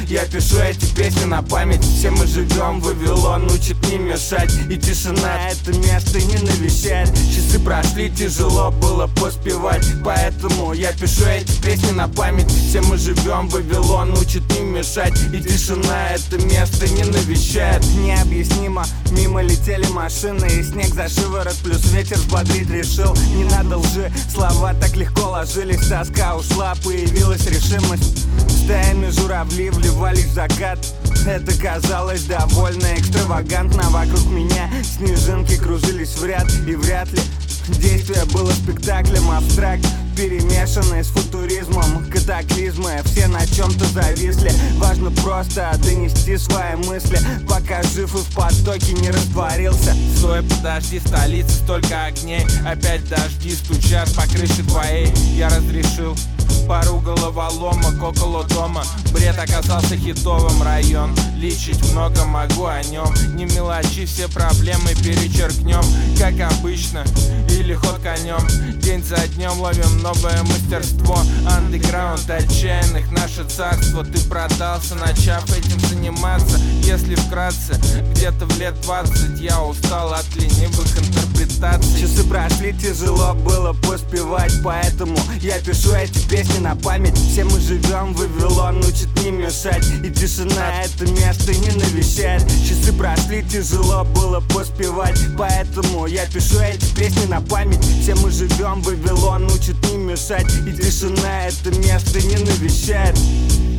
я пишу эти песни на память. Все мы живем, Вавилон учит не мешать. И тишина это место не навещает. Часы прошли, тяжело было поспевать, поэтому я пишу эти песни на память. Все мы живем, Вавилон учит не мешать. И тишина это место не навещает. Необъяснимо, мимо летели машины, и снег за шиворот, плюс ветер взбодрить решил. Не надо лжи, слова так легко ложились. Тоска ушла, появилась решимость. Стаями журавли вливались в закат. Это казалось довольно экстравагантно. Вокруг меня снежинки кружились в ряд. И вряд ли действие было спектаклем, абстракт, перемешанный с футуризмом. Катаклизмы, все на чем-то зависли. Важно просто донести свои мысли, пока жив и в потоке не растворился. Стой, подожди, столица, столько огней. Опять дожди стучат по крыше твоей. Я разрешил пару головоломок около дома. Бред оказался хитовым, район лечить много могу о нем. Не мелочи, все проблемы перечеркнем, как обычно, или ход конем. День за днем ловим новое мастерство. Андеграунд отчаянных наше царство. Ты продался, начав этим заниматься. Если вкратце, где-то в лет 20 я устал от ленивых интерпретаций. Часы прошли, тяжело было поспевать, поэтому я пишу эти песни на память. Все мы живем, Вавилон учит не мешать. И тишина это место не навещает. Часы прошли, тяжело было поспевать, поэтому я пишу эти песни на память. Все мы живем, Вавилон учит не мешать. И тишина это место не навещает.